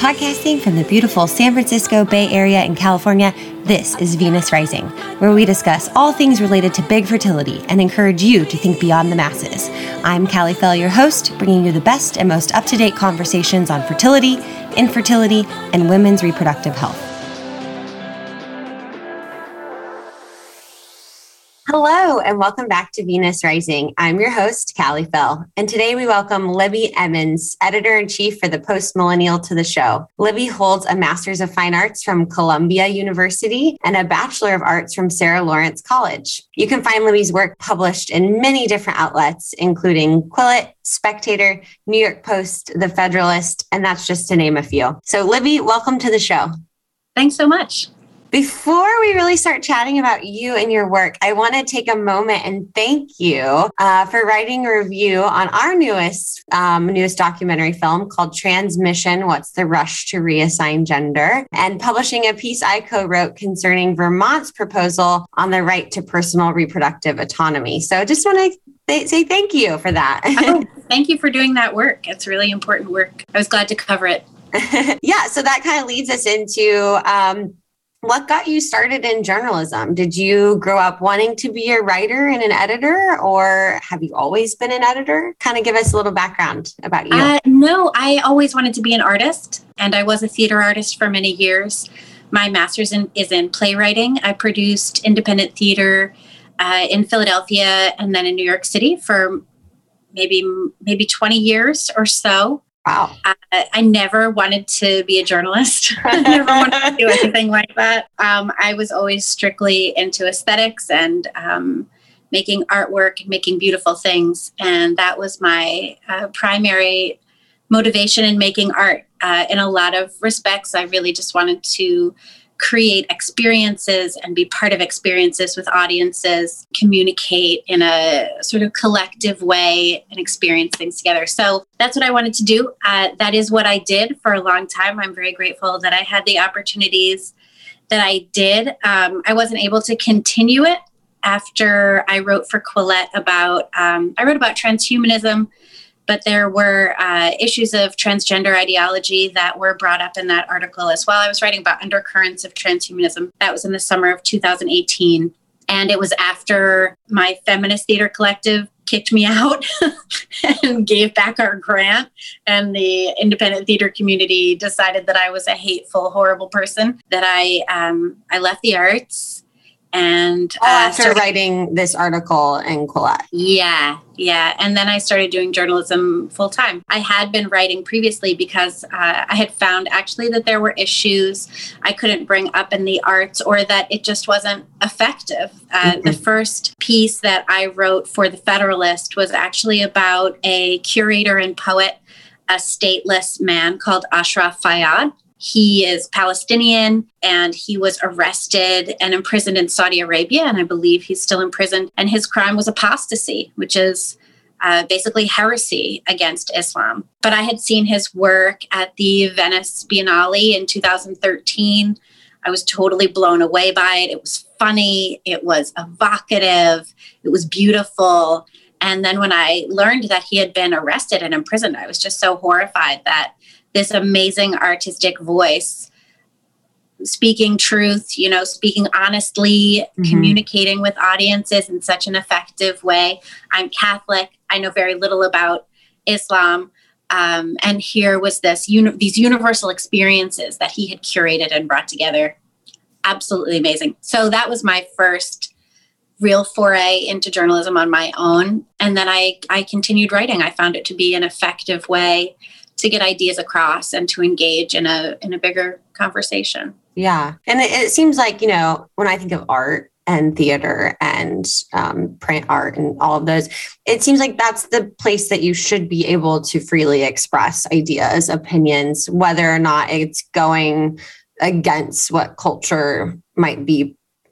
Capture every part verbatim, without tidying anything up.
Podcasting from the beautiful San Francisco Bay Area in California, this is Venus Rising, where we discuss all things related to big fertility and encourage you to think beyond the masses. I'm Callie Fell, your host, bringing you the best and most up-to-date conversations on fertility, infertility, and women's reproductive health. Hello, and welcome back to Venus Rising. I'm your host, Callie Fell, and today we welcome Libby Emmons, Editor-in-Chief for the Post-Millennial, to the show. Libby holds a Master's of Fine Arts from Columbia University and a Bachelor of Arts from Sarah Lawrence College. You can find Libby's work published in many different outlets, including Quillette, Spectator, New York Post, The Federalist, and that's just to name a few. So Libby, welcome to the show. Thanks so much. Before we really start chatting about you and your work, I want to take a moment and thank you uh, for writing a review on our newest um, newest documentary film called Transmission: What's the Rush to Reassign Gender, and publishing a piece I co-wrote concerning Vermont's proposal on the right to personal reproductive autonomy. So just want to th- say thank you for that. Oh, thank you for doing that work. It's really important work. I was glad to cover it. Yeah, so that kind of leads us into um, what got you started in journalism? Did you grow up wanting to be a writer and an editor, or have you always been an editor? Kind of give us a little background about you. Uh, no, I always wanted to be an artist, and I was a theater artist for many years. My master's in, is in playwriting. I produced independent theater uh, in Philadelphia and then in New York City for maybe maybe twenty years or so. Wow. Uh, I never wanted to be a journalist. I never wanted to do anything like that. Um, I was always strictly into aesthetics and um, making artwork, making beautiful things. And that was my uh, primary motivation in making art. Uh, in a lot of respects, I really just wanted to create experiences and be part of experiences with audiences, communicate in a sort of collective way and experience things together. So that's what I wanted to do. Uh, that is what I did for a long time. I'm very grateful that I had the opportunities that I did. Um, I wasn't able to continue it after I wrote for Quillette about, um, I wrote about transhumanism, but there were uh, issues of transgender ideology that were brought up in that article as well. I was writing about undercurrents of transhumanism. That was in the summer of two thousand eighteen. And it was after my feminist theater collective kicked me out and gave back our grant. And the independent theater community decided that I was a hateful, horrible person, that I um, I left the arts. And oh, uh, after started, writing this article in Quillette. Yeah, yeah. And then I started doing journalism full time. I had been writing previously because uh, I had found actually that there were issues I couldn't bring up in the arts, or that it just wasn't effective. Uh, mm-hmm. The first piece that I wrote for The Federalist was actually about a curator and poet, a stateless man called Ashraf Fayyad. He is Palestinian, and he was arrested and imprisoned in Saudi Arabia, and I believe he's still imprisoned. And his crime was apostasy, which is uh, basically heresy against Islam. But I had seen his work at the Venice Biennale in two thousand thirteen. I was totally blown away by it. It was funny. It was evocative. It was beautiful. And then when I learned that he had been arrested and imprisoned, I was just so horrified that this amazing artistic voice, speaking truth, you know, speaking honestly, mm-hmm. communicating with audiences in such an effective way. I'm Catholic. I know very little about Islam. Um, and here was this, uni- these universal experiences that he had curated and brought together. Absolutely amazing. So that was my first real foray into journalism on my own. And then I, I continued writing. I found it to be an effective way to get ideas across and to engage in a in a bigger conversation. Yeah. And it, it seems like, you know, when I think of art and theater and um, print art and all of those, it seems like that's the place that you should be able to freely express ideas, opinions, whether or not it's going against what culture might be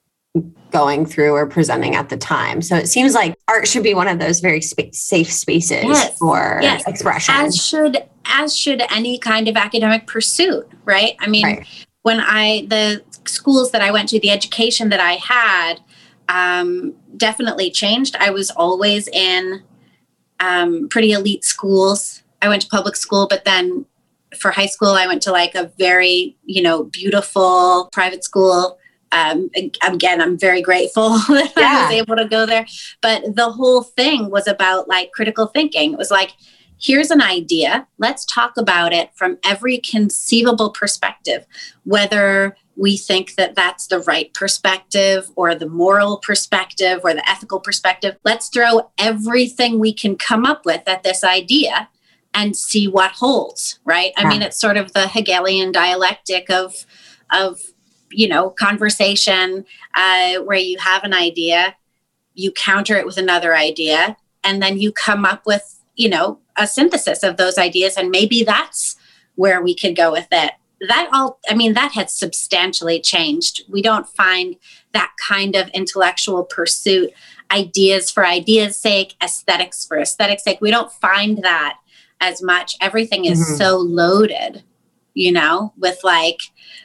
going through or presenting at the time. So it seems like art should be one of those very sp- safe spaces yes. for yes. expression. As should as should any kind of academic pursuit, right? I mean, right. when I, the schools that I went to, the education that I had um, definitely changed. I was always in um, pretty elite schools. I went to public school, but then for high school, I went to like a very, you know, beautiful private school. Um, again, I'm very grateful that yeah. I was able to go there. But the whole thing was about like critical thinking. It was like, here's an idea. Let's talk about it from every conceivable perspective, whether we think that that's the right perspective or the moral perspective or the ethical perspective. Let's throw everything we can come up with at this idea and see what holds, right? I yeah. mean, it's sort of the Hegelian dialectic of, of you know, conversation uh, where you have an idea, you counter it with another idea, and then you come up with, you know, a synthesis of those ideas. And maybe that's where we could go with it. That all, I mean, that had substantially changed. We don't find that kind of intellectual pursuit, ideas for ideas' sake, aesthetics for aesthetics' sake. We don't find that as much. Everything is mm-hmm. so loaded, you know, with like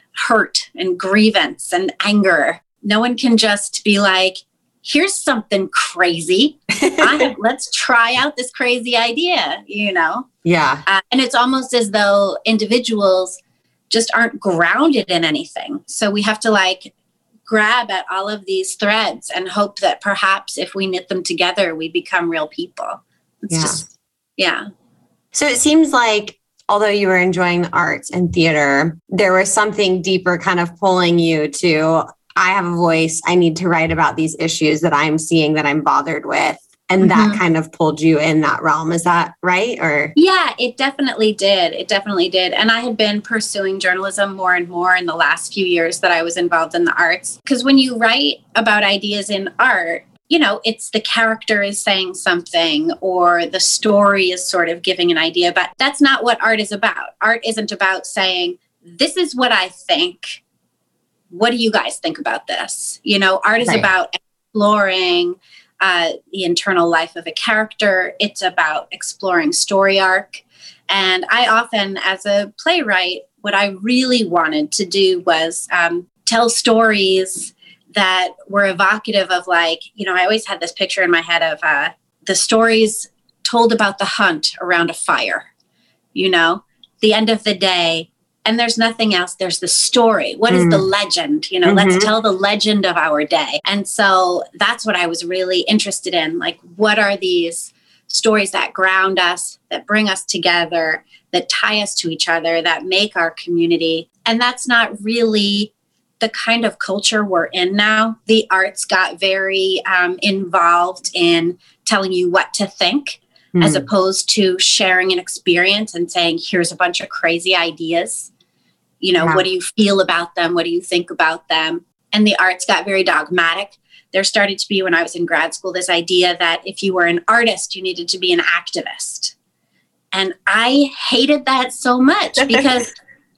hurt and grievance and anger. No one can just be like, here's something crazy. I, let's try out this crazy idea, you know? Yeah. Uh, and it's almost as though individuals just aren't grounded in anything. So we have to like grab at all of these threads and hope that perhaps if we knit them together, we become real people. It's yeah. just, yeah. So it seems like although you were enjoying the arts and theater, there was something deeper kind of pulling you to, I have a voice. I need to write about these issues that I'm seeing that I'm bothered with. And mm-hmm. that kind of pulled you in that realm. Is that right? Or yeah, it definitely did. It definitely did. And I had been pursuing journalism more and more in the last few years that I was involved in the arts. Because when you write about ideas in art, you know, it's the character is saying something or the story is sort of giving an idea, but that's not what art is about. Art isn't about saying, this is what I think. What do you guys think about this? You know, art is right. about exploring uh, the internal life of a character. It's about exploring story arc. And I often, as a playwright, what I really wanted to do was um, tell stories that were evocative of like, you know, I always had this picture in my head of uh, the stories told about the hunt around a fire, you know, the end of the day. And there's nothing else. There's the story. What is mm. the legend? You know, mm-hmm. let's tell the legend of our day. And so that's what I was really interested in. Like, what are these stories that ground us, that bring us together, that tie us to each other, that make our community? And that's not really the kind of culture we're in now. The arts got very um, involved in telling you what to think, mm. as opposed to sharing an experience and saying, here's a bunch of crazy ideas. You know, yeah. what do you feel about them? What do you think about them? And the arts got very dogmatic. There started to be, when I was in grad school, this idea that if you were an artist, you needed to be an activist. And I hated that so much because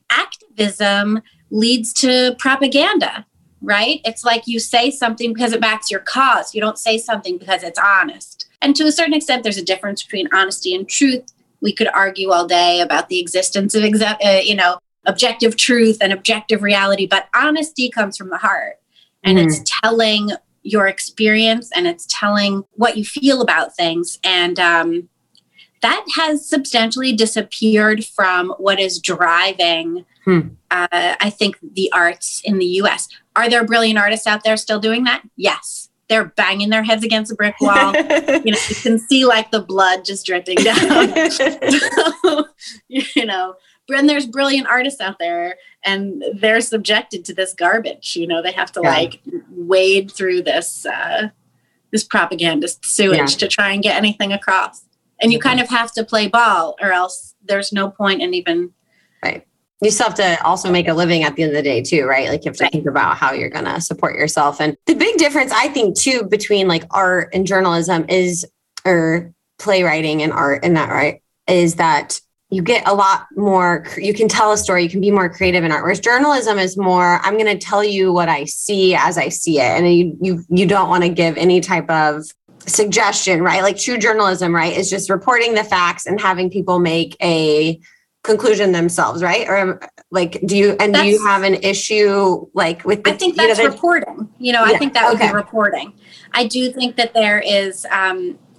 activism leads to propaganda, right? It's like you say something because it backs your cause. You don't say something because it's honest. And to a certain extent, there's a difference between honesty and truth. We could argue all day about the existence of, exa- uh, you know, objective truth and objective reality, but honesty comes from the heart. And mm-hmm. it's telling your experience and it's telling what you feel about things. And um, that has substantially disappeared from what is driving, hmm. uh, I think, the arts in the U S. Are there brilliant artists out there still doing that? Yes. They're banging their heads against a brick wall. You know, you can see like the blood just dripping down. So, you know, and there's brilliant artists out there and they're subjected to this garbage. You know, they have to yeah. like wade through this, uh, this propagandist sewage yeah. to try and get anything across. And you mm-hmm. kind of have to play ball or else there's no point in even. Right. You still have to also make a living at the end of the day too, right? Like you have to right. think about how you're going to support yourself. And the big difference, I think too, between like art and journalism is, or playwriting and art and that, right, is that you get a lot more, you can tell a story, you can be more creative in art. Whereas journalism is more, I'm going to tell you what I see as I see it. And you, you, you don't want to give any type of suggestion, right? Like true journalism, right, is just reporting the facts and having people make a conclusion themselves, right? Or like, do you, and that's, do you have an issue like with the, I think that's you know, the, reporting, you know, yeah, I think that would okay. be reporting. I do think that there is, um,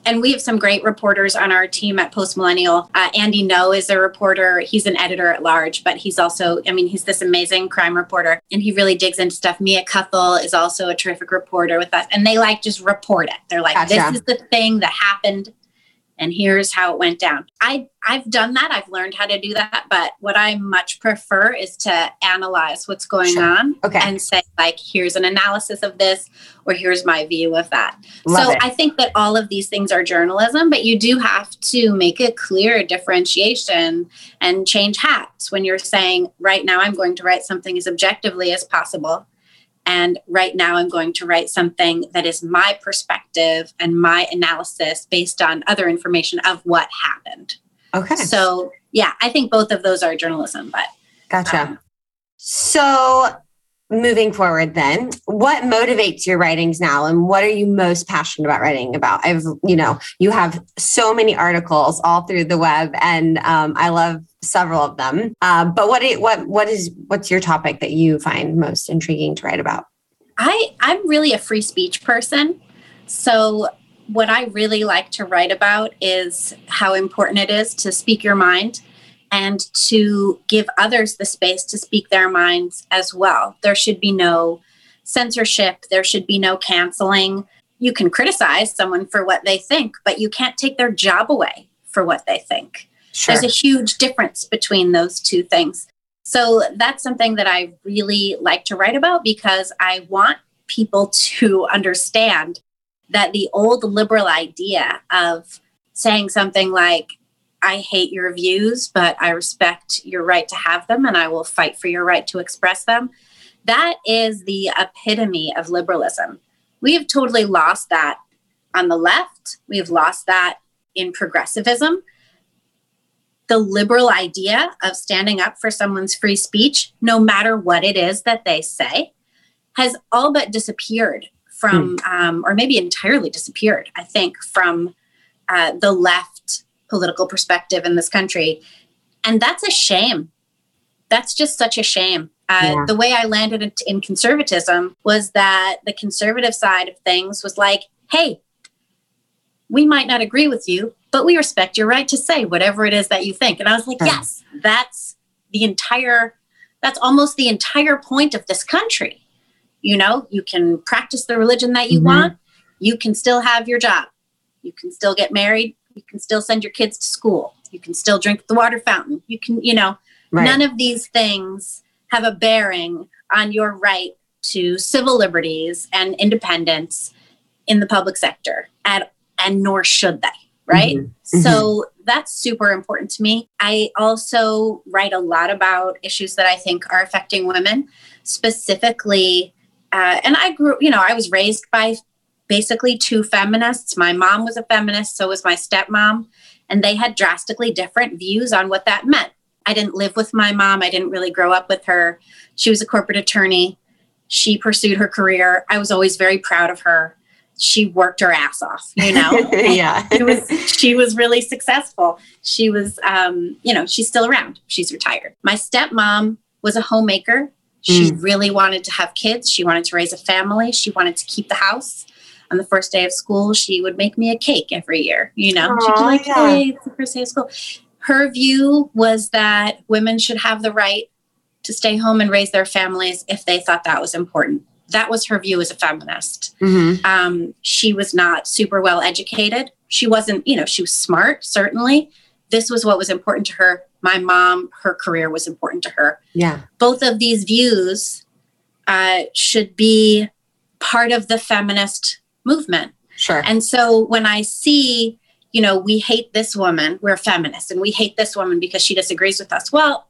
And we have some great reporters on our team at Post Millennial. Uh, Andy No is a reporter. He's an editor at large, but he's also, I mean, he's this amazing crime reporter, and he really digs into stuff. Mia Cuthell is also a terrific reporter with us, and they like just report it. They're like, gotcha. This is the thing that happened, and here's how it went down. I, I've done that. I've learned how to do that. But what I much prefer is to analyze what's going sure. on okay. and say, like, here's an analysis of this, or here's my view of that. Love so it. I think that all of these things are journalism, but you do have to make a clear differentiation and change hats when you're saying, right now, I'm going to write something as objectively as possible. And right now I'm going to write something that is my perspective and my analysis based on other information of what happened. Okay. So yeah, I think both of those are journalism, but. Gotcha. Um, so moving forward then, what motivates your writings now? And what are you most passionate about writing about? I've, you know, you have so many articles all through the web, and um, I love several of them. Uh, but what, what, what is, what's your topic that you find most intriguing to write about? I, I'm really a free speech person. So what I really like to write about is how important it is to speak your mind and to give others the space to speak their minds as well. There should be no censorship. There should be no canceling. You can criticize someone for what they think, but you can't take their job away for what they think. Sure. There's a huge difference between those two things. So that's something that I really like to write about, because I want people to understand that the old liberal idea of saying something like, I hate your views, but I respect your right to have them, and I will fight for your right to express them, that is the epitome of liberalism. We have totally lost that on the left. We have lost that in progressivism. The liberal idea of standing up for someone's free speech, no matter what it is that they say, has all but disappeared from, hmm. um, or maybe entirely disappeared, I think, from uh, the left political perspective in this country. And that's a shame. That's just such a shame. Uh, yeah. The way I landed in, in conservatism was that the conservative side of things was like, hey, we might not agree with you, but we respect your right to say whatever it is that you think. And I was like, yes, that's the entire, that's almost the entire point of this country. You know, you can practice the religion that you mm-hmm. want. You can still have your job. You can still get married. You can still send your kids to school. You can still drink at the water fountain. You can, you know, right. None of these things have a bearing on your right to civil liberties and independence in the public sector, and, and nor should they. Right. Mm-hmm. So that's super important to me. I also write a lot about issues that I think are affecting women, specifically. Uh, and I grew, you know, I was raised by basically two feminists. My mom was a feminist, so was my stepmom, and they had drastically different views on what that meant. I didn't live with my mom. I didn't really grow up with her. She was a corporate attorney. She pursued her career. I was always very proud of her. She worked her ass off, you know? Yeah. She was, she was really successful. She was, um, you know, she's still around. She's retired. My stepmom was a homemaker. She mm. really wanted to have kids. She wanted to raise a family. She wanted to keep the house. On the first day of school, she would make me a cake every year, you know? Aww, she'd be like, yeah. Hey, it's the first day of school. Her view was that women should have the right to stay home and raise their families if they thought that was important. That was her view as a feminist. Mm-hmm. Um, she was not super well educated. She wasn't, you know, she was smart, certainly. This was what was important to her. My mom, her career was important to her. Yeah. Both of these views uh, should be part of the feminist movement. Sure. And so when I see, you know, we hate this woman, we're feminists, and we hate this woman because she disagrees with us. Well,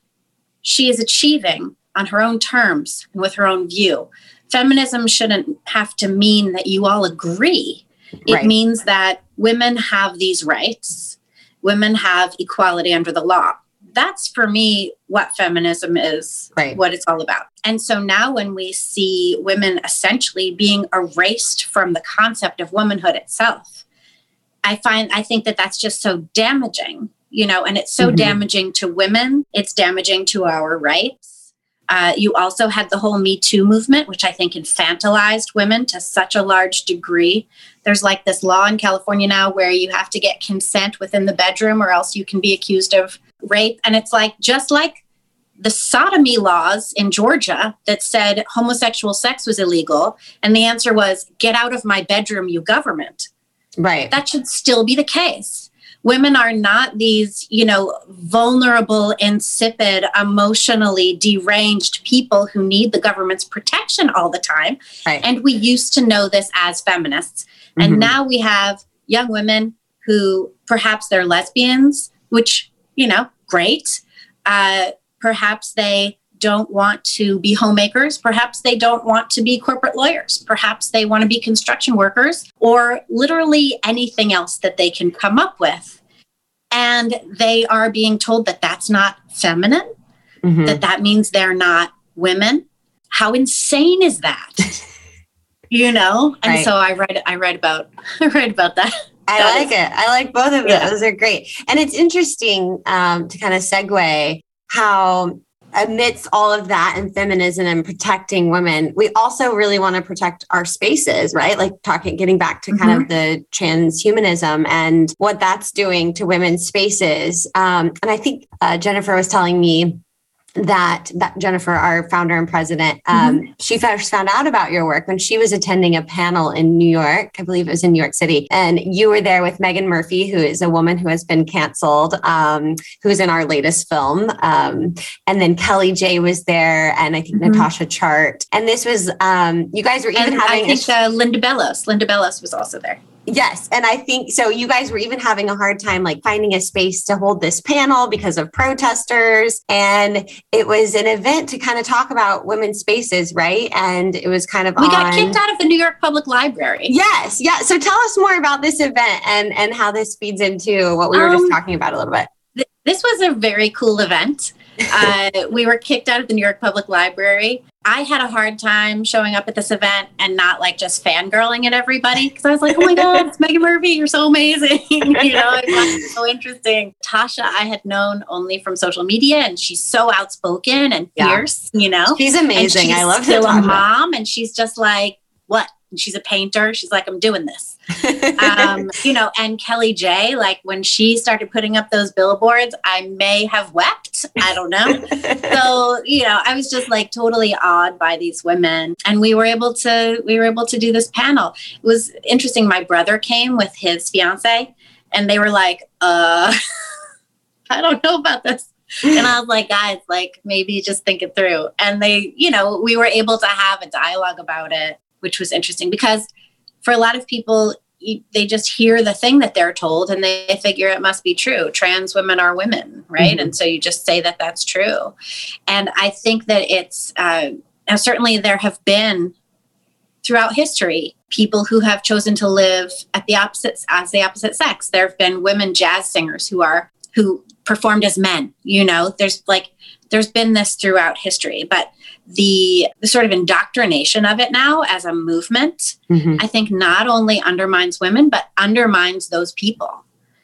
she is achieving on her own terms and with her own view. Feminism shouldn't have to mean that you all agree. It right. means that women have these rights. Women have equality under the law. That's, for me, what feminism is, right. what it's all about. And so now when we see women essentially being erased from the concept of womanhood itself, I find, I think that that's just so damaging, you know, and it's so mm-hmm. damaging to women. It's damaging to our rights. Uh, you also had the whole Me Too movement, which I think infantilized women to such a large degree. There's like this law in California now where you have to get consent within the bedroom or else you can be accused of rape. And it's like, just like the sodomy laws in Georgia that said homosexual sex was illegal. And the answer was, get out of my bedroom, you government. Right. That should still be the case. Women are not these, you know, vulnerable, insipid, emotionally deranged people who need the government's protection all the time. Right. And we used to know this as feminists. Mm-hmm. And now we have young women who perhaps they're lesbians, which, you know, great. Uh, perhaps they don't want to be homemakers. Perhaps they don't want to be corporate lawyers. Perhaps they want to be construction workers or literally anything else that they can come up with. And they are being told that that's not feminine, mm-hmm. that that means they're not women. How insane is that? You know? And right. so I write, I write about, I write about that. I that like is, it. I like both of yeah. those. They're great. And it's interesting um, to kind of segue how amidst all of that and feminism and protecting women, we also really want to protect our spaces, right? Like talking, getting back to kind mm-hmm. of the transhumanism and what that's doing to women's spaces. Um, and I think uh, Jennifer was telling me that, that Jennifer, our founder and president, um, mm-hmm. she first found out about your work when she was attending a panel in New York. I believe it was in New York City. And you were there with Meghan Murphy, who is a woman who has been canceled, um, who's in our latest film. Um, and then Kelly J was there, and I think mm-hmm. Natasha Chart. And this was, um, you guys were even and having- I think uh, Linda Bellos. Linda Bellos was also there. Yes. And I think, so you guys were even having a hard time like finding a space to hold this panel because of protesters. And it was an event to kind of talk about women's spaces, right? And it was kind of We on... got kicked out of the New York Public Library. Yes. Yeah. So tell us more about this event and, and how this feeds into what we were um, just talking about a little bit. Th- this was a very cool event. Uh, we were kicked out of the New York Public Library. I had a hard time showing up at this event and not like just fangirling at everybody because I was like, oh my God, it's Meghan Murphy. You're so amazing. You know, I find it so interesting. Tasha, I had known only from social media and she's so outspoken and fierce, yeah. you know. She's amazing. She's I love her. Still a mom and she's just like, what? And she's a painter. She's like, I'm doing this. um, you know, and Kelly J, like when she started putting up those billboards, I may have wept. I don't know. So, you know, I was just like totally awed by these women. And we were able to, we were able to do this panel. It was interesting. My brother came with his fiance and they were like, uh, I don't know about this. And I was like, guys, like maybe just think it through. And they, you know, we were able to have a dialogue about it, which was interesting because for a lot of people, they just hear the thing that they're told and they figure it must be true. Trans women are women, right? Mm-hmm. And so you just say that that's true. And I think that it's, uh, now certainly there have been throughout history, people who have chosen to live at the opposite, as the opposite sex. There have been women jazz singers who are, who performed as men, you know, there's like, there's been this throughout history, but the, the sort of indoctrination of it now as a movement, mm-hmm. I think not only undermines women, but undermines those people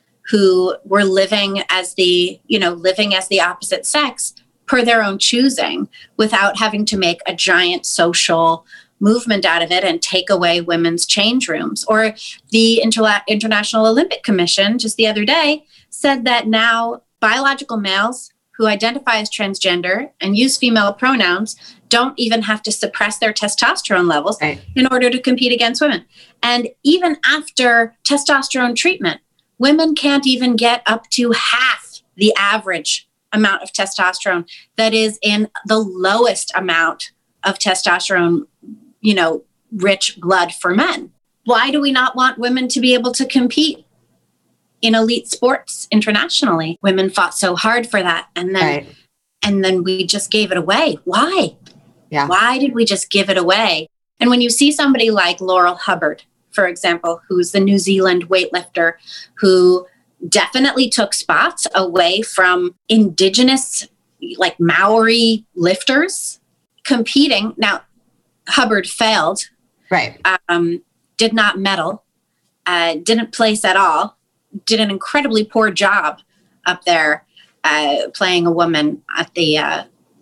who were living as the, you know, living as the opposite sex per their own choosing without having to make a giant social movement out of it and take away women's change rooms. Or the Interla- International Olympic Commission just the other day said that now biological males who identify as transgender and use female pronouns don't even have to suppress their testosterone levels right. in order to compete against women. And even after testosterone treatment, women can't even get up to half the average amount of testosterone that is in the lowest amount of testosterone, you know, rich blood for men. Why do we not want women to be able to compete in elite sports internationally? Women fought so hard for that. And then, right. and then we just gave it away. Why? Yeah. Why did we just give it away? And when you see somebody like Laurel Hubbard, for example, who's the New Zealand weightlifter, who definitely took spots away from indigenous, like Maori lifters competing. Now, Hubbard failed. Right. Um, did not medal. Uh, didn't place at all. Did an incredibly poor job up there uh, playing a woman at the uh,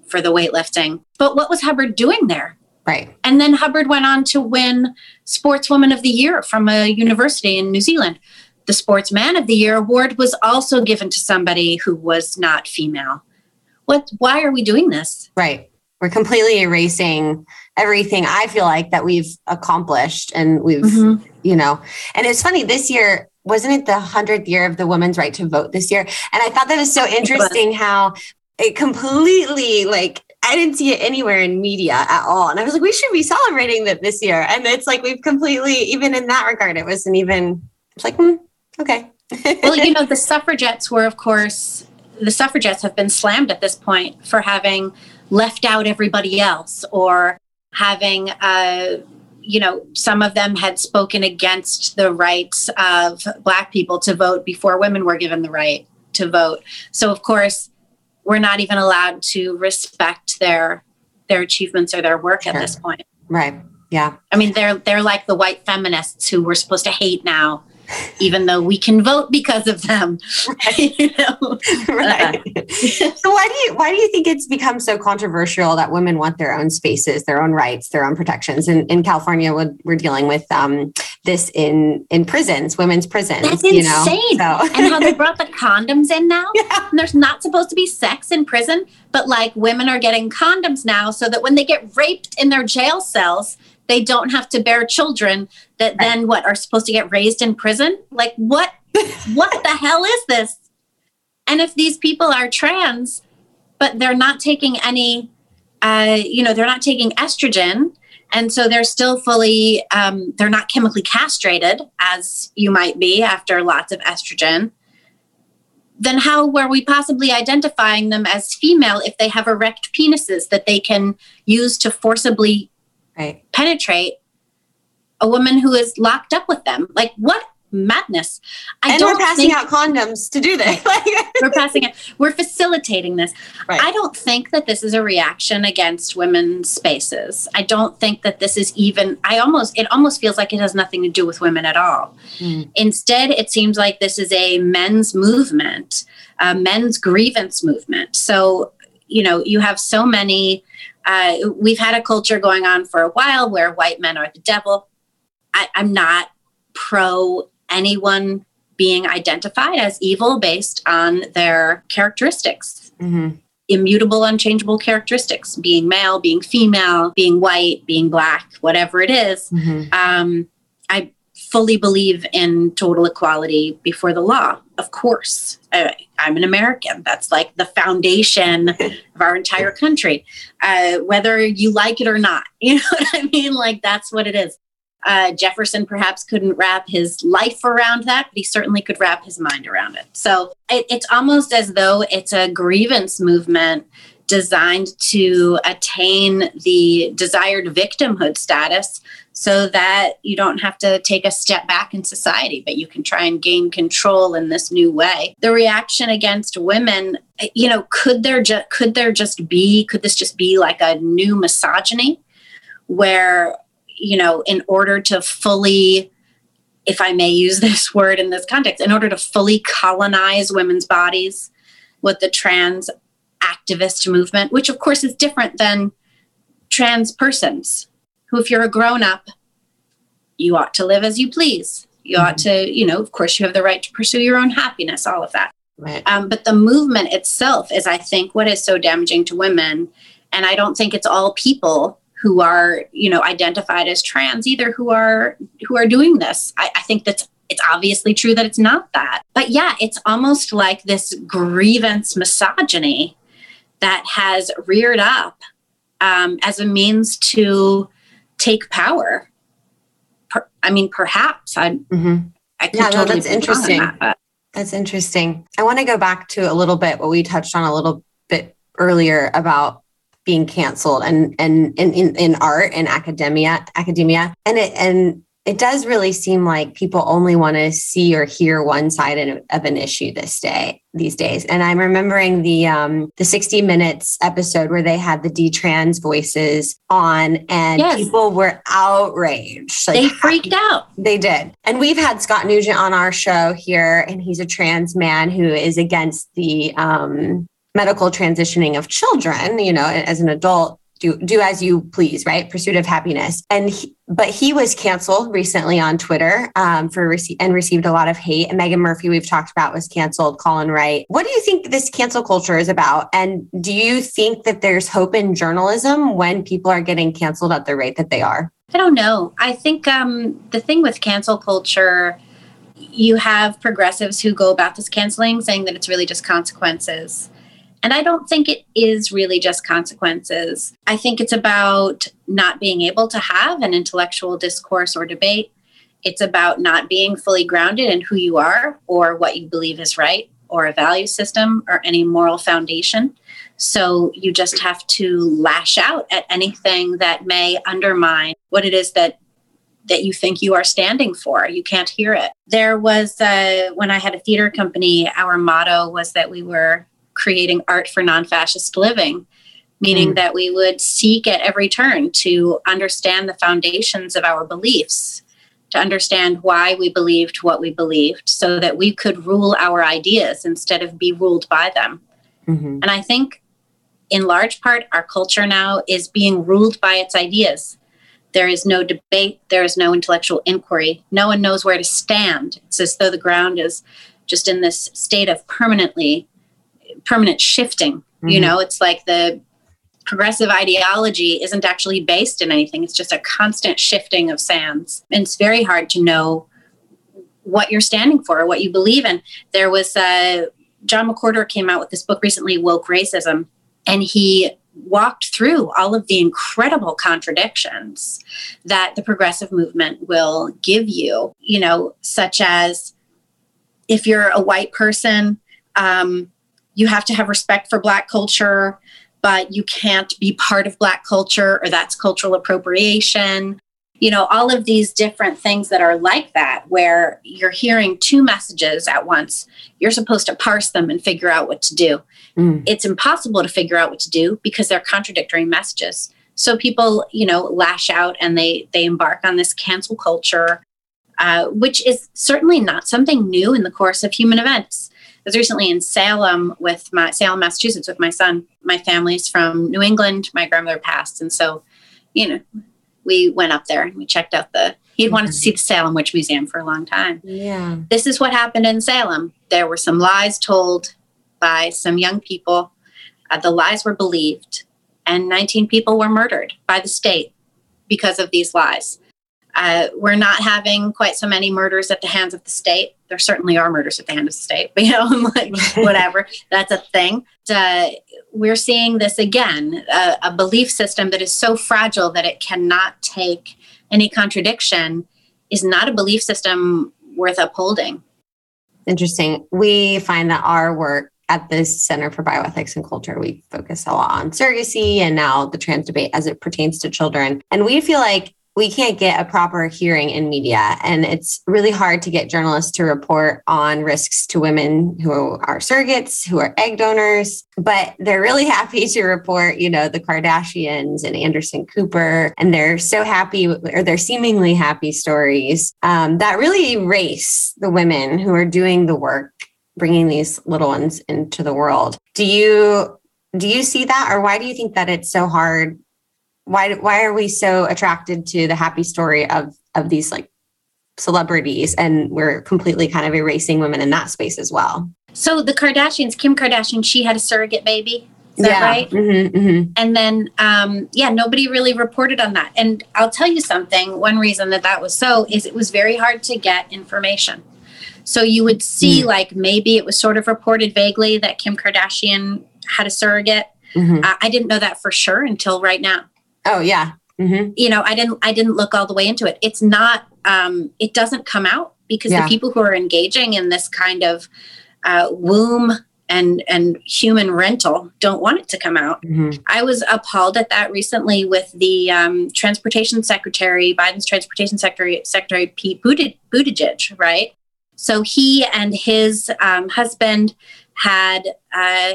for the weightlifting. But what was Hubbard doing there? Right. And then Hubbard went on to win Sportswoman of the Year from a university in New Zealand. The Sportsman of the Year award was also given to somebody who was not female. What? Why are we doing this? Right. We're completely erasing everything I feel like that we've accomplished and we've, mm-hmm. you know, and it's funny this year, wasn't it the hundredth year of the women's right to vote this year? And I thought that was so interesting how it completely like, I didn't see it anywhere in media at all. And I was like, we should be celebrating that this year. And it's like, we've completely, even in that regard, it wasn't even, it's like, hmm, okay. Well, you know, the suffragettes were, of course, the suffragettes have been slammed at this point for having left out everybody else or having, uh, you know, some of them had spoken against the rights of Black people to vote before women were given the right to vote. So, of course, we're not even allowed to respect their their achievements or their work sure. at this point. Right. Yeah. I mean, they're they're like the white feminists who we're supposed to hate now, even though we can vote because of them. Right. You know? Right. So why do you why do you think it's become so controversial that women want their own spaces, their own rights, their own protections? In in California, we're dealing with um, this in in prisons, women's prisons. That's you insane. Know? So. And how they brought the condoms in now. Yeah. And there's not supposed to be sex in prison, but like women are getting condoms now so that when they get raped in their jail cells, they don't have to bear children that right. then what are supposed to get raised in prison? Like what, what the hell is this? And if these people are trans, but they're not taking any, uh, you know, they're not taking estrogen. And so they're still fully, um, they're not chemically castrated as you might be after lots of estrogen. Then how were we possibly identifying them as female if they have erect penises that they can use to forcibly right. penetrate a woman who is locked up with them? Like what madness? I and don't we're passing think, out condoms to do this. We're passing it. We're facilitating this. Right. I don't think that this is a reaction against women's spaces. I don't think that this is even, I almost, it almost feels like it has nothing to do with women at all. Mm. Instead, it seems like this is a men's movement, a men's grievance movement. So, you know, you have so many, uh, we've had a culture going on for a while where white men are the devil. I, I'm not pro anyone being identified as evil based on their characteristics. Mm-hmm. Immutable, unchangeable characteristics, being male, being female, being white, being Black, whatever it is. Mm-hmm. Um, I fully believe in total equality before the law, of course. I, I'm an American. That's like the foundation of our entire country, uh, whether you like it or not. You know what I mean? Like, that's what it is. Uh, Jefferson perhaps couldn't wrap his life around that, but he certainly could wrap his mind around it. So it, it's almost as though it's a grievance movement designed to attain the desired victimhood status so that you don't have to take a step back in society, but you can try and gain control in this new way. The reaction against women, you know, could there, ju- could there just be, could this just be like a new misogyny where, you know, in order to fully, if I may use this word in this context, in order to fully colonize women's bodies with the trans activist movement, which of course is different than trans persons, who if you're a grown-up, you ought to live as you please. You mm-hmm. ought to, you know, of course you have the right to pursue your own happiness, all of that. Right. Um, but the movement itself is, I think, what is so damaging to women. And I don't think it's all people who are, you know, identified as trans either who are who are doing this. I, I think that's it's obviously true that it's not that. But yeah, it's almost like this grievance misogyny that has reared up um, as a means to take power. Per, I mean, perhaps I. Mm-hmm. I could yeah, totally no, that's interesting. That, but. That's interesting. I want to go back to a little bit what we touched on a little bit earlier about being canceled and and in, in, in art and academia academia and it and it does really seem like people only want to see or hear one side of, of an issue this day these days. And I'm remembering the um the sixty minutes episode where they had the D-trans voices on and yes. people were outraged. Like, they freaked out. They did. And we've had Scott Nugent on our show here, and he's a trans man who is against the um medical transitioning of children, you know, as an adult, do do as you please, right? Pursuit of happiness. And he, but he was canceled recently on Twitter um, for rece- and received a lot of hate. And Meghan Murphy, we've talked about, was canceled. Colin Wright. What do you think this cancel culture is about? And do you think that there's hope in journalism when people are getting canceled at the rate that they are? I don't know. I think um, the thing with cancel culture, you have progressives who go about this canceling saying that it's really just consequences. And I don't think it is really just consequences. I think it's about not being able to have an intellectual discourse or debate. It's about not being fully grounded in who you are or what you believe is right or a value system or any moral foundation. So you just have to lash out at anything that may undermine what it is that that you think you are standing for. You can't hear it. There was, uh, when I had a theater company, our motto was that we were creating art for non-fascist living, meaning mm. that we would seek at every turn to understand the foundations of our beliefs, to understand why we believed what we believed, so that we could rule our ideas instead of be ruled by them. Mm-hmm. And I think in large part, our culture now is being ruled by its ideas. There is no debate. There is no intellectual inquiry. No one knows where to stand. It's as though the ground is just in this state of permanently permanent shifting. Mm-hmm. You know, it's like the progressive ideology isn't actually based in anything. It's just a constant shifting of sands. And it's very hard to know what you're standing for or what you believe in. There was, uh, John McWhorter came out with this book recently, Woke Racism, and he walked through all of the incredible contradictions that the progressive movement will give you, you know, such as if you're a white person, um, you have to have respect for Black culture, but you can't be part of Black culture, or that's cultural appropriation. You know, all of these different things that are like that, where you're hearing two messages at once. You're supposed to parse them and figure out what to do. Mm. It's impossible to figure out what to do because they're contradictory messages. So people, you know, lash out and they they embark on this cancel culture, uh, which is certainly not something new in the course of human events. I was recently in Salem with my Salem, Massachusetts with my son. My family's from New England. My grandmother passed. And so, you know, we went up there and we checked out the, he'd mm-hmm. wanted to see the Salem Witch Museum for a long time. Yeah. This is what happened in Salem. There were some lies told by some young people. Uh, the lies were believed, and nineteen people were murdered by the state because of these lies. Uh, we're not having quite so many murders at the hands of the state. There certainly are murders at the hands of the state, but, you know, like, whatever, that's a thing. Uh, we're seeing this again, uh, a belief system that is so fragile that it cannot take any contradiction is not a belief system worth upholding. Interesting. We find that our work at the Center for Bioethics and Culture, we focus a lot on surrogacy and now the trans debate as it pertains to children. And we feel like we can't get a proper hearing in media. And it's really hard to get journalists to report on risks to women who are surrogates, who are egg donors, but they're really happy to report, you know, the Kardashians and Anderson Cooper, and they're so happy, or they're seemingly happy stories um, that really erase the women who are doing the work, bringing these little ones into the world. Do you, do you see that? Or why do you think that it's so hard? Why why are we so attracted to the happy story of of these like celebrities, and we're completely kind of erasing women in that space as well? So the Kardashians, Kim Kardashian, she had a surrogate baby. Is yeah. that right? Mm-hmm, mm-hmm. And then, um, yeah, nobody really reported on that. And I'll tell you something. One reason that that was so is it was very hard to get information. So you would see mm-hmm. like maybe it was sort of reported vaguely that Kim Kardashian had a surrogate. Mm-hmm. Uh, I didn't know that for sure until right now. Oh, yeah. Mm-hmm. You know, I didn't I didn't look all the way into it. It's not, um, it doesn't come out because yeah. the people who are engaging in this kind of uh, womb and, and human rental don't want it to come out. Mm-hmm. I was appalled at that recently with the um, transportation secretary, Biden's transportation secretary, Secretary Pete Buttigieg, right? So he and his um, husband had, uh,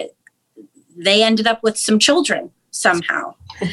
they ended up with some children somehow.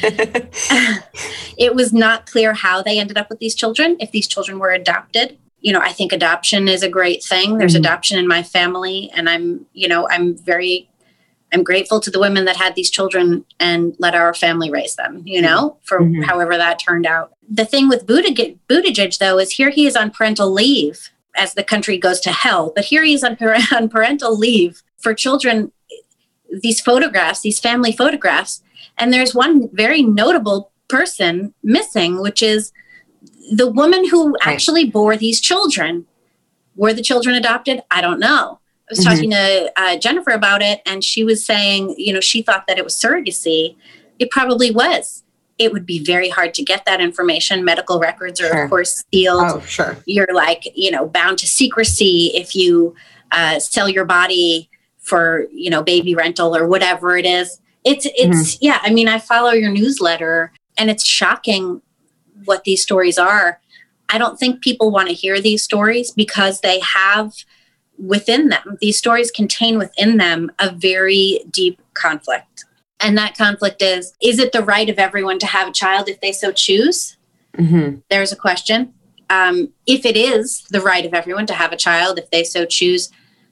It was not clear how they ended up with these children, if these children were adopted. You know, I think adoption is a great thing. There's mm-hmm. adoption in my family, and I'm, you know, I'm very, I'm grateful to the women that had these children and let our family raise them, you know, for mm-hmm. however that turned out. The thing with Buttigieg, Buttigieg, though, is here he is on parental leave as the country goes to hell. But here he is on, on parental leave for children, these photographs, these family photographs. And there's one very notable person missing, which is the woman who right. actually bore these children. Were the children adopted? I don't know. I was mm-hmm. talking to uh, Jennifer about it, and she was saying, you know, she thought that it was surrogacy. It probably was. It would be very hard to get that information. Medical records are, sure. of course, sealed. Oh, sure. You're like, you know, bound to secrecy if you uh, sell your body for, you know, baby rental or whatever it is. It's, it's, mm-hmm. yeah. I mean, I follow your newsletter, and it's shocking what these stories are. I don't think people want to hear these stories because they have within them, these stories contain within them a very deep conflict. And that conflict is, is it the right of everyone to have a child if they so choose? Mm-hmm. There's a question. Um, if it is the right of everyone to have a child if they so choose,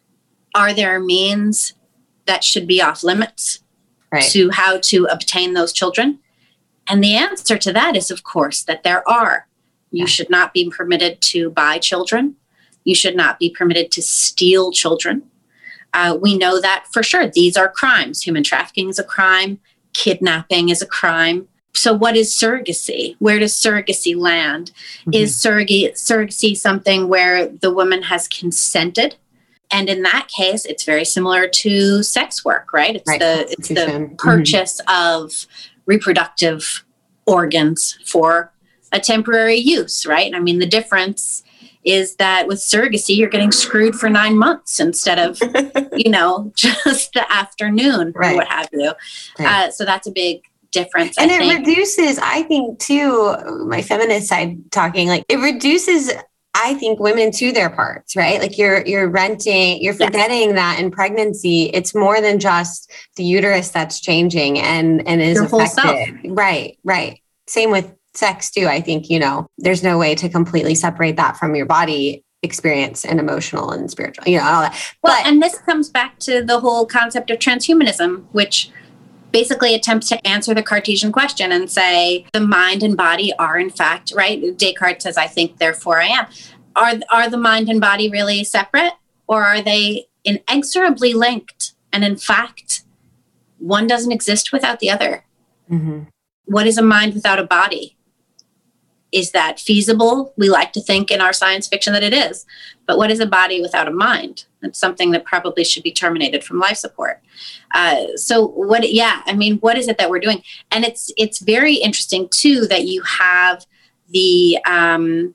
are there means that should be off limits right. to how to obtain those children? And the answer to that is, of course, that there are. You should not be permitted to buy children. You should not be permitted to steal children. Uh, we know that for sure. These are crimes. Human trafficking is a crime. Kidnapping is a crime. So what is surrogacy? Where does surrogacy land? Mm-hmm. Is surrogate, surrogacy something where the woman has consented? And in that case, it's very similar to sex work, right? It's right. the it's the purchase mm-hmm. of reproductive organs for a temporary use, right? I mean, the difference is that with surrogacy, you're getting screwed for nine months instead of, you know, just the afternoon right. or what have you. Right. Uh, so that's a big difference. And I it think. reduces, I think, too, my feminist side talking, like it reduces, I think, women to their parts, right? Like you're you're renting, you're forgetting yes. that in pregnancy, it's more than just the uterus that's changing and, and is Your affected. Whole self. Right, right. Same with sex too. I think, you know, there's no way to completely separate that from your body experience and emotional and spiritual, you know, all that. Well, but, and this comes back to the whole concept of transhumanism, which basically attempts to answer the Cartesian question and say the mind and body are in fact, right? Descartes says, I think, therefore I am. Are, are the mind and body really separate, or are they inexorably linked? And in fact, one doesn't exist without the other. Mm-hmm. What is a mind without a body? Is that feasible? We like to think in our science fiction that it is. But what is a body without a mind? That's something that probably should be terminated from life support. Uh, so what, yeah, I mean, what is it that we're doing? And it's it's very interesting, too, that you have the um,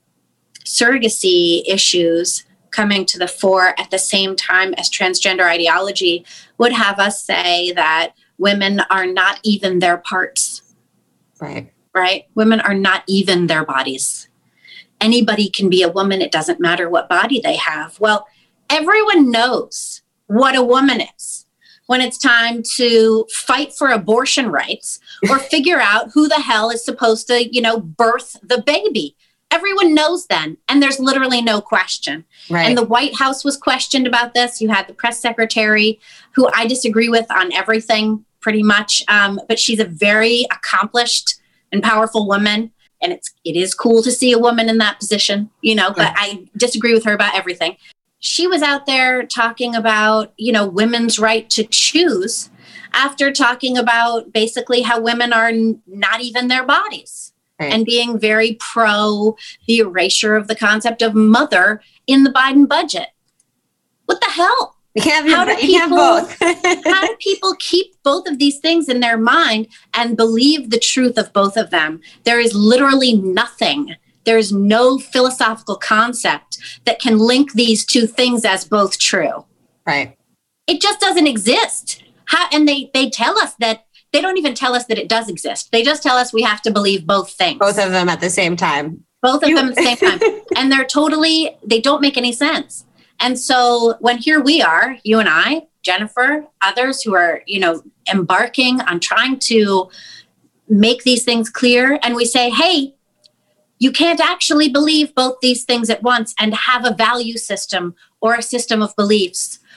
surrogacy issues coming to the fore at the same time as transgender ideology would have us say that women are not even their parts. Right. Right? Women are not even their bodies. Anybody can be a woman. It doesn't matter what body they have. Well, everyone knows what a woman is when it's time to fight for abortion rights or figure out who the hell is supposed to, you know, birth the baby. Everyone knows then, and there's literally no question. Right. And the White House was questioned about this. You had the press secretary, who I disagree with on everything pretty much, um, but she's a very accomplished and powerful woman. And it's, it is cool to see a woman in that position, you know, but I disagree with her about everything. She was out there talking about, you know, women's right to choose after talking about basically how women are n- not even their bodies right. and being very pro the erasure of the concept of mother in the Biden budget. What the hell? You can't, how do you people, can't both. How do people keep both of these things in their mind and believe the truth of both of them? There is literally nothing. There is no philosophical concept that can link these two things as both true. Right. It just doesn't exist. How, and they, they tell us that, they don't even tell us that it does exist. They just tell us we have to believe both things. Both of them at the same time. Both of you- them at the same time. And they're totally, they don't make any sense. And so when here we are, you and I, Jennifer, others who are, you know, embarking on trying to make these things clear, and we say, hey, you can't actually believe both these things at once and have a value system or a system of beliefs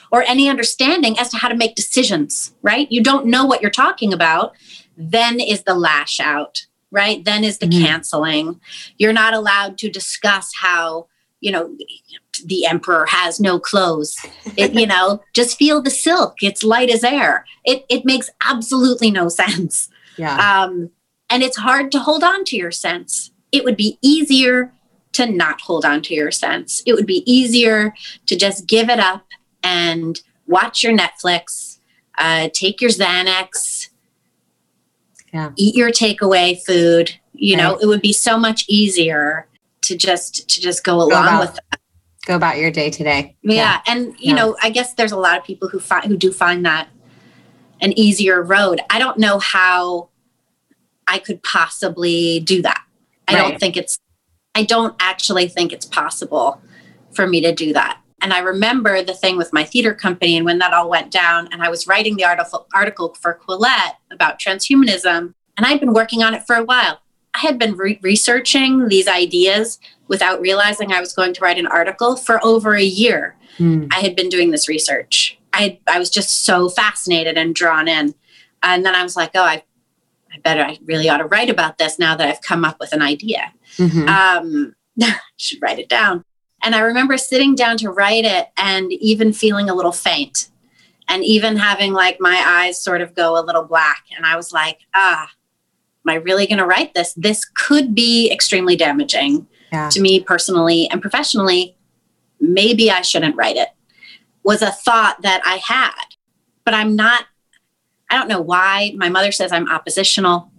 or any understanding as to how to make decisions, right? You don't know what you're talking about. Then is the lash out, right? Then is the mm-hmm. canceling. You're not allowed to discuss how, you know, the emperor has no clothes. It, you know, just feel the silk. It's light as air. It it makes absolutely no sense. Yeah. Um, and it's hard to hold on to your sense. It would be easier to not hold on to your sense. It would be easier to just give it up and watch your Netflix, uh, take your Xanax, yeah. eat your takeaway food. You right. know, it would be so much easier to just to just go along go about, with that. Go about your day today. Yeah, yeah. and you yeah. know, I guess there's a lot of people who find who do find that an easier road. I don't know how I could possibly do that. I right. don't think it's. I don't actually think it's possible for me to do that. And I remember the thing with my theater company, and when that all went down, and I was writing the article article for Quillette about transhumanism, and I'd been working on it for a while. I had been re- researching these ideas without realizing I was going to write an article for over a year. Mm. I had been doing this research. I I was just so fascinated and drawn in. And then I was like, oh, I, I better, I really ought to write about this now that I've come up with an idea. Mm-hmm. Um, I should write it down. And I remember sitting down to write it and even feeling a little faint and even having like my eyes sort of go a little black. And I was like, ah, am I really going to write this? This could be extremely damaging yeah. to me personally and professionally. Maybe I shouldn't write it, was a thought that I had, but I'm not, I don't know why. My mother says I'm oppositional.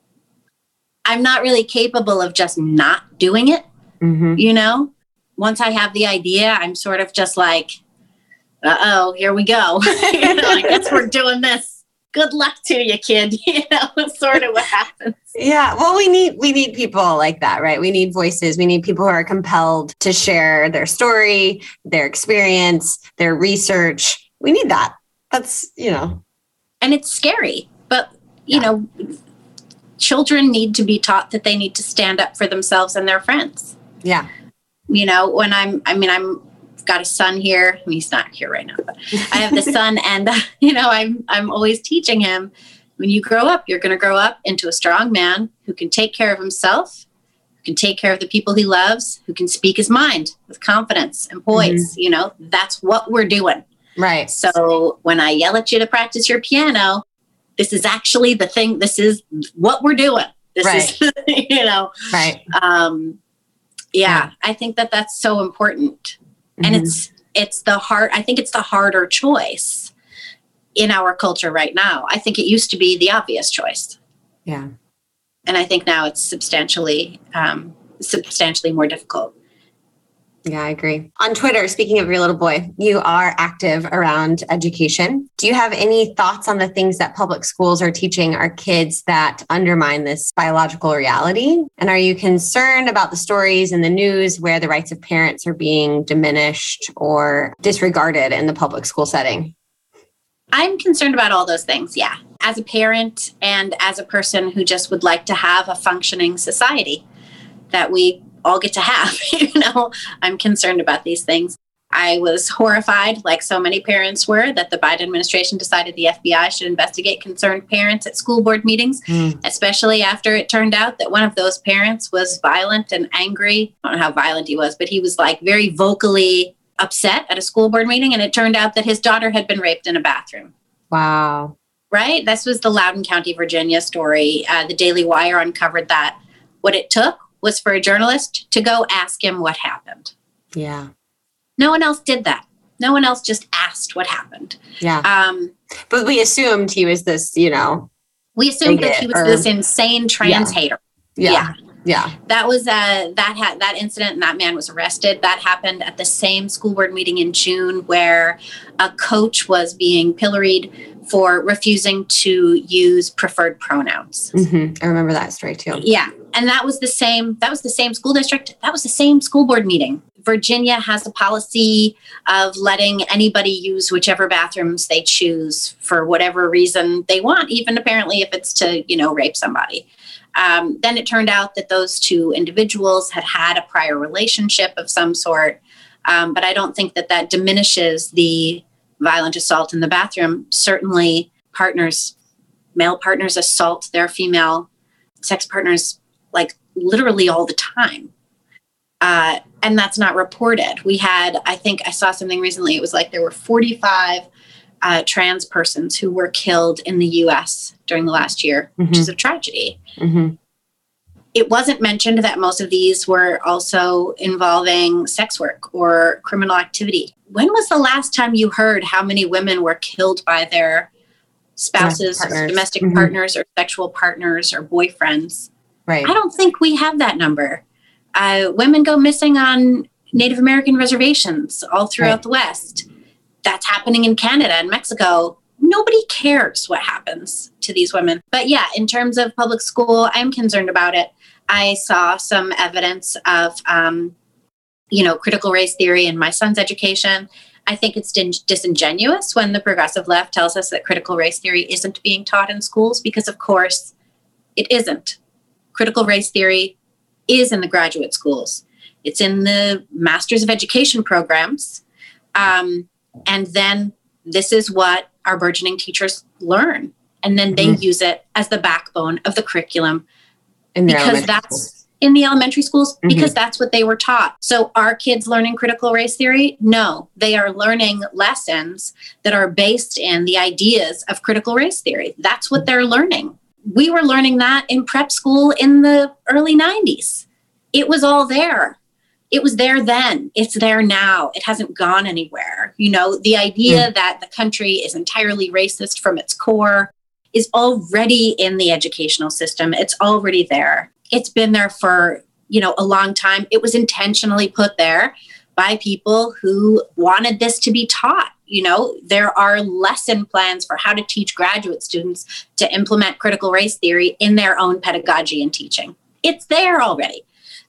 I'm not really capable of just not doing it. Mm-hmm. You know, once I have the idea, I'm sort of just like, uh-oh, here we go. You know, I guess we're doing this. Good luck to you, kid. You know, it's sort of what happens. Yeah. Well, we need, we need people like that, right? We need voices. We need people who are compelled to share their story, their experience, their research. We need that. That's, you know. And it's scary, but, you yeah. know, children need to be taught that they need to stand up for themselves and their friends. Yeah. You know, when I'm, I mean, I'm got a son here. I mean, he's not here right now, but I have the son and, uh, you know, I'm, I'm always teaching him, when you grow up, you're going to grow up into a strong man who can take care of himself, who can take care of the people he loves, who can speak his mind with confidence and poise. Mm-hmm. You know, that's what we're doing. Right. So when I yell at you to practice your piano, this is actually the thing. This is what we're doing. This right. is, you know, right. Um, yeah, yeah, I think that that's so important. Mm-hmm. And it's, it's the hard, I think it's the harder choice in our culture right now. I think it used to be the obvious choice. Yeah. And I think now it's substantially, um, substantially more difficult. Yeah, I agree. On Twitter, speaking of your little boy, you are active around education. Do you have any thoughts on the things that public schools are teaching our kids that undermine this biological reality? And are you concerned about the stories in the news where the rights of parents are being diminished or disregarded in the public school setting? I'm concerned about all those things, yeah. As a parent and as a person who just would like to have a functioning society that we all get to have, you know, I'm concerned about these things. I was horrified, like so many parents were, that the Biden administration decided the F B I should investigate concerned parents at school board meetings, mm. especially after it turned out that one of those parents was violent and angry. I don't know how violent he was, but he was like very vocally upset at a school board meeting. And it turned out that his daughter had been raped in a bathroom. Wow. Right? This was the Loudoun County, Virginia story. Uh, the Daily Wire uncovered that. What it took was for a journalist to go ask him what happened. Yeah. No one else did that. No one else just asked what happened. Yeah. Um, but we assumed he was this, you know. We assumed that he was or, this insane trans yeah. hater. Yeah. yeah. Yeah. That was uh, that had that incident, and that man was arrested. That happened at the same school board meeting in June where a coach was being pilloried for refusing to use preferred pronouns. Mm-hmm. I remember that story too. Yeah. And that was the same, that was the same school district. That was the same school board meeting. Virginia has a policy of letting anybody use whichever bathrooms they choose for whatever reason they want, even apparently if it's to, you know, rape somebody. Um, then it turned out that those two individuals had had a prior relationship of some sort. Um, but I don't think that that diminishes the violent assault in the bathroom. Certainly partners, male partners assault their female sex partners like literally all the time. Uh, and that's not reported. We had, I think I saw something recently. It was like there were forty-five uh, trans persons who were killed in the U S during the last year, mm-hmm. which is a tragedy. Mm-hmm. It wasn't mentioned that most of these were also involving sex work or criminal activity. When was the last time you heard how many women were killed by their spouses, domestic partners, domestic mm-hmm. partners or sexual partners or boyfriends? Right. I don't think we have that number. Uh, women go missing on Native American reservations all throughout right. the West. That's happening in Canada and Mexico. Nobody cares what happens to these women. But yeah, in terms of public school, I'm concerned about it. I saw some evidence of, um, you know, critical race theory in my son's education. I think it's din- disingenuous when the progressive left tells us that critical race theory isn't being taught in schools, because of course it isn't. Critical race theory is in the graduate schools. It's in the Masters of Education programs. Um, and then this is what our burgeoning teachers learn. And then they mm-hmm. use it as the backbone of the curriculum. In because that's schools. In the elementary schools, mm-hmm. because that's what they were taught. So are kids learning critical race theory? No, they are learning lessons that are based in the ideas of critical race theory. That's what they're learning. We were learning that in prep school in the early nineties. It was all there. It was there then. It's there now. It hasn't gone anywhere. You know, the idea mm. that the country is entirely racist from its core is already in the educational system. It's already there. It's been there for, you know, a long time. It was intentionally put there by people who wanted this to be taught. You know, there are lesson plans for how to teach graduate students to implement critical race theory in their own pedagogy and teaching. It's there already.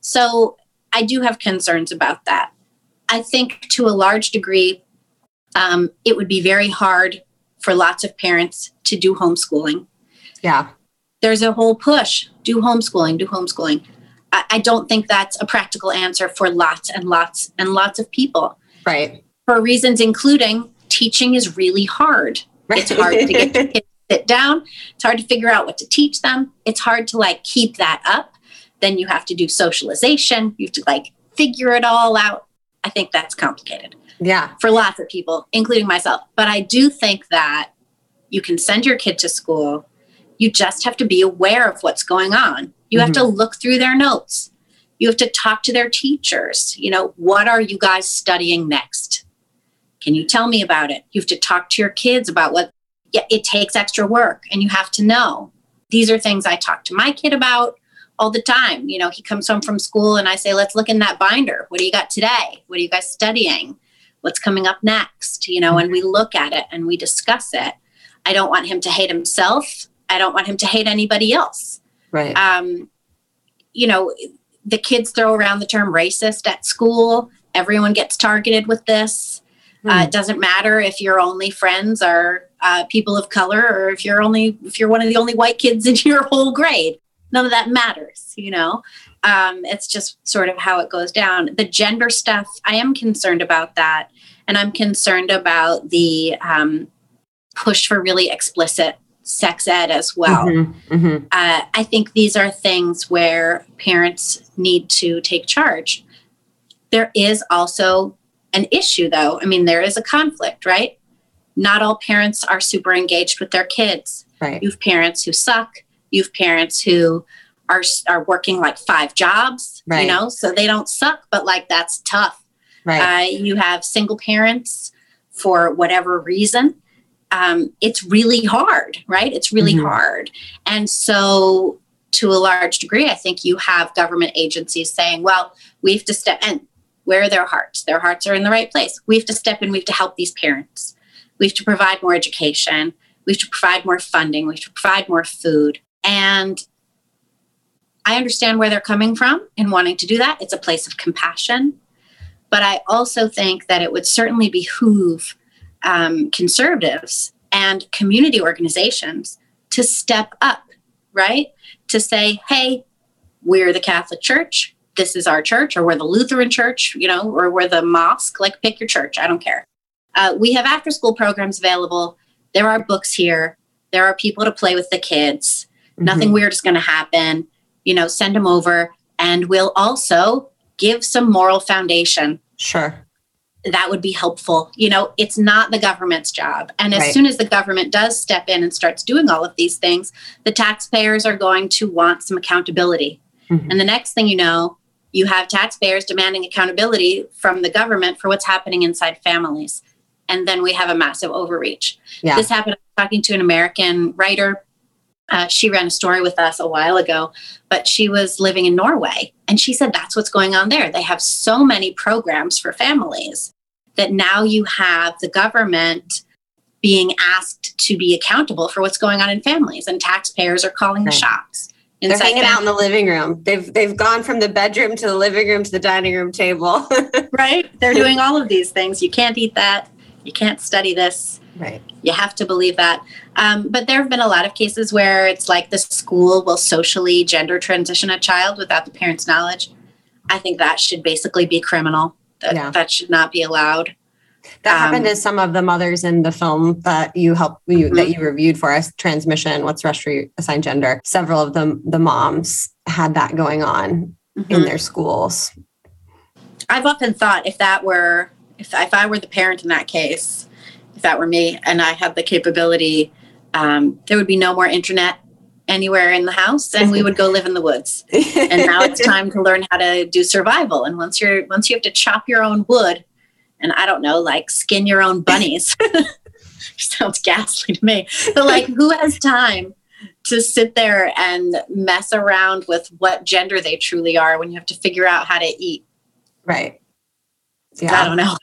So I do have concerns about that. I think to a large degree, um, it would be very hard for lots of parents to do homeschooling. Yeah. There's a whole push, do homeschooling, do homeschooling. I, I don't think that's a practical answer for lots and lots and lots of people. Right. For reasons including teaching is really hard. Right. It's hard to get your kids to sit down. It's hard to figure out what to teach them. It's hard to like keep that up. Then you have to do socialization. You have to like figure it all out. I think that's complicated. Yeah. For lots of people, including myself. But I do think that you can send your kid to school. You just have to be aware of what's going on. You mm-hmm. have to look through their notes. You have to talk to their teachers. You know, what are you guys studying next? Can you tell me about it? You have to talk to your kids about what, yeah, it takes extra work and you have to know. These are things I talk to my kid about all the time. You know, he comes home from school and I say, let's look in that binder. What do you got today? What are you guys studying? What's coming up next? You know, and we look at it and we discuss it. I don't want him to hate himself. I don't want him to hate anybody else. Right. Um, you know, the kids throw around the term racist at school. Everyone gets targeted with this. Mm. Uh, it doesn't matter if your only friends are uh, people of color or if you're only if you're one of the only white kids in your whole grade. None of that matters, you know. Um, it's just sort of how it goes down. The gender stuff, I am concerned about that. And I'm concerned about the um, push for really explicit sex ed as well. Mm-hmm, mm-hmm. Uh, I think these are things where parents need to take charge. There is also an issue, though. I mean, there is a conflict, right? Not all parents are super engaged with their kids. Right. You have parents who suck. You have parents who are are working like five jobs, right. you know, so they don't suck, but like that's tough. Right. Uh, you have single parents for whatever reason. Um, it's really hard, right? It's really mm-hmm. hard. And so to a large degree, I think you have government agencies saying, well, we have to step in. Where are their hearts? Their hearts are in the right place. We have to step in. We have to help these parents. We have to provide more education. We have to provide more funding. We have to provide more food. And I understand where they're coming from in wanting to do that. It's a place of compassion. But I also think that it would certainly behoove um, conservatives and community organizations to step up, right? To say, hey, we're the Catholic Church. This is our church, or we're the Lutheran Church, you know, or we're the mosque. Like, pick your church. I don't care. Uh, we have after school programs available. There are books here. There are people to play with the kids. Mm-hmm. Nothing weird is going to happen. You know, send them over. And we'll also give some moral foundation. Sure. That would be helpful. You know, it's not the government's job. And as Right. soon as the government does step in and starts doing all of these things, the taxpayers are going to want some accountability. Mm-hmm. And the next thing you know, you have taxpayers demanding accountability from the government for what's happening inside families. And then we have a massive overreach. Yeah. This happened, I was talking to an American writer. Uh, she ran a story with us a while ago, but she was living in Norway. And she said that's what's going on there. They have so many programs for families that now you have the government being asked to be accountable for what's going on in families, and taxpayers are calling right. the shots. They're hanging families. out in the living room. They've they've gone from the bedroom to the living room to the dining room table. Right? They're doing all of these things. You can't eat that. You can't study this. Right. You have to believe that. Um, but there have been a lot of cases where it's like the school will socially gender transition a child without the parent's knowledge. I think that should basically be criminal. That, yeah. that should not be allowed. That um, happened to some of the mothers in the film that you helped you mm-hmm. that you reviewed for us, Transmission, What's Rushed Reassigned Gender. Several of them, the moms had that going on mm-hmm. in their schools. I've often thought if that were, if, if I were the parent in that case, if that were me and I had the capability, um, there would be no more internet anywhere in the house, and we would go live in the woods. And now it's time to learn how to do survival. And once you're, once you have to chop your own wood, and I don't know, like skin your own bunnies, sounds ghastly to me, but like, who has time to sit there and mess around with what gender they truly are when you have to figure out how to eat? Right. Yeah. I don't know.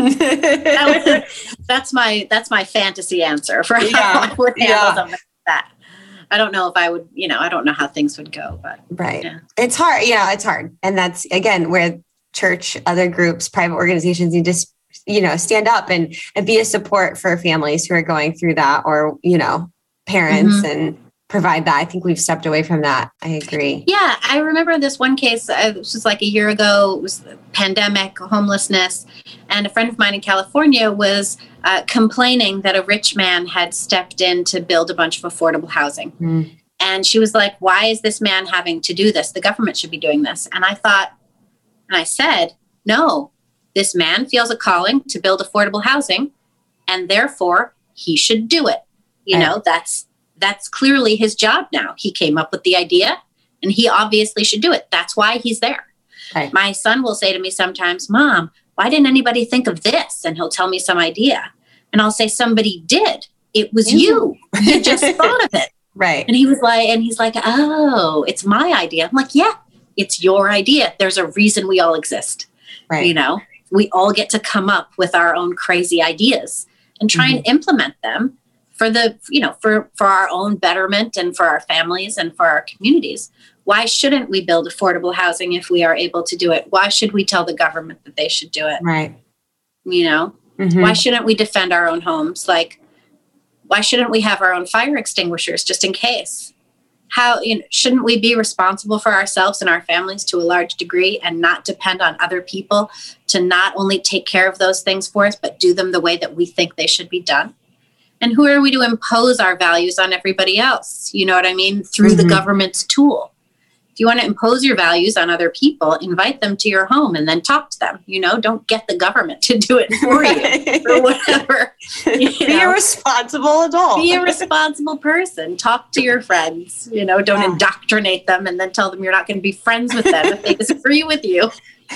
that would, that's my, that's my fantasy answer for how yeah. I would handle yeah. something like that. I don't know if I would, you know, I don't know how things would go, but. Right. Yeah. It's hard. Yeah, it's hard. And that's, again, where church, other groups, private organizations need to, you know, stand up and, and be a support for families who are going through that, or, you know, parents mm-hmm. and provide that. I think we've stepped away from that. I agree. Yeah. I remember this one case, uh, this was like a year ago, it was the pandemic, homelessness. And a friend of mine in California was uh, complaining that a rich man had stepped in to build a bunch of affordable housing. Mm. And she was like, why is this man having to do this? The government should be doing this. And I thought, and I said, no, this man feels a calling to build affordable housing, and therefore he should do it. You right. know, that's that's clearly his job now. He came up with the idea, and he obviously should do it. That's why he's there. Right. My son will say to me sometimes, Mom, why didn't anybody think of this? And he'll tell me some idea. And I'll say, somebody did. It was you. You just thought of it. Right. And he was like, and he's like, oh, it's my idea. I'm like, yeah, it's your idea. There's a reason we all exist. Right. You know, we all get to come up with our own crazy ideas and try mm-hmm. and implement them for the, you know, for, for our own betterment and for our families and for our communities. Why shouldn't we build affordable housing if we are able to do it? Why should we tell the government that they should do it? Right. You know, mm-hmm. why shouldn't we defend our own homes? Like, why shouldn't we have our own fire extinguishers just in case? How, you know, shouldn't we be responsible for ourselves and our families to a large degree and not depend on other people to not only take care of those things for us, but do them the way that we think they should be done? And who are we to impose our values on everybody else? You know what I mean? Through mm-hmm. the government's tool. If you want to impose your values on other people, invite them to your home and then talk to them. You know, don't get the government to do it for you or whatever. You be know? a responsible adult. Be a responsible person. Talk to your friends. You know, don't yeah. indoctrinate them and then tell them you're not going to be friends with them if they disagree with you.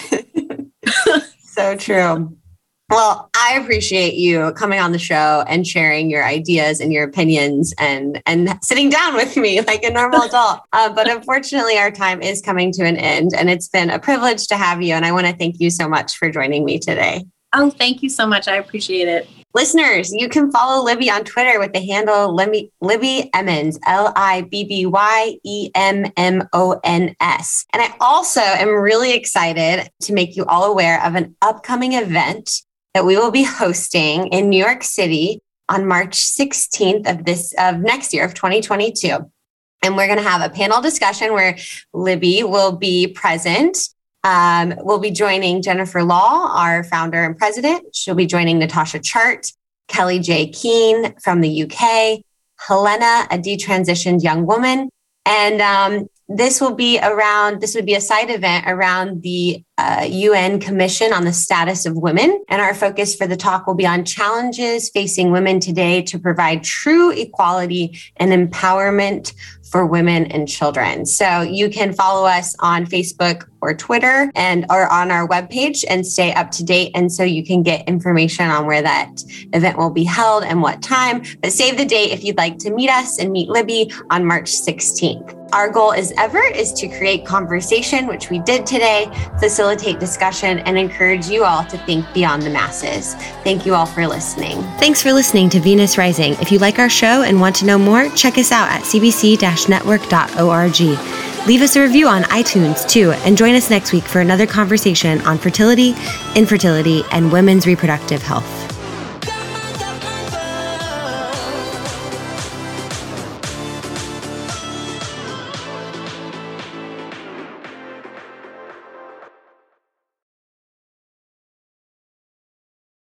So true. Well, I appreciate you coming on the show and sharing your ideas and your opinions and, and sitting down with me like a normal adult. Uh, but unfortunately, our time is coming to an end, and it's been a privilege to have you. And I want to thank you so much for joining me today. Oh, thank you so much. I appreciate it. Listeners, you can follow Libby on Twitter with the handle Libby, Libby Emmons, L I B B Y E M M O N S. And I also am really excited to make you all aware of an upcoming event that we will be hosting in New York City on March sixteenth of this of next year of twenty twenty-two. And we're going to have a panel discussion where Libby will be present. Um, we'll be joining Jennifer Law, our founder and president. She'll be joining Natasha Chart, Kelly J. Keane from the U K, Helena, a detransitioned young woman. And um, this will be around, this would be a side event around the uh, U N Commission on the Status of Women. And our focus for the talk will be on challenges facing women today to provide true equality and empowerment for women and children. So you can follow us on Facebook or Twitter and or on our webpage and stay up to date. And so you can get information on where that event will be held and what time. But save the date if you'd like to meet us and meet Libby on March sixteenth. Our goal as ever is to create conversation, which we did today, facilitate discussion, and encourage you all to think beyond the masses. Thank you all for listening. Thanks for listening to Venus Rising. If you like our show and want to know more, check us out at c b c network dot org. Leave us a review on iTunes too, and join us next week for another conversation on fertility, infertility, and women's reproductive health.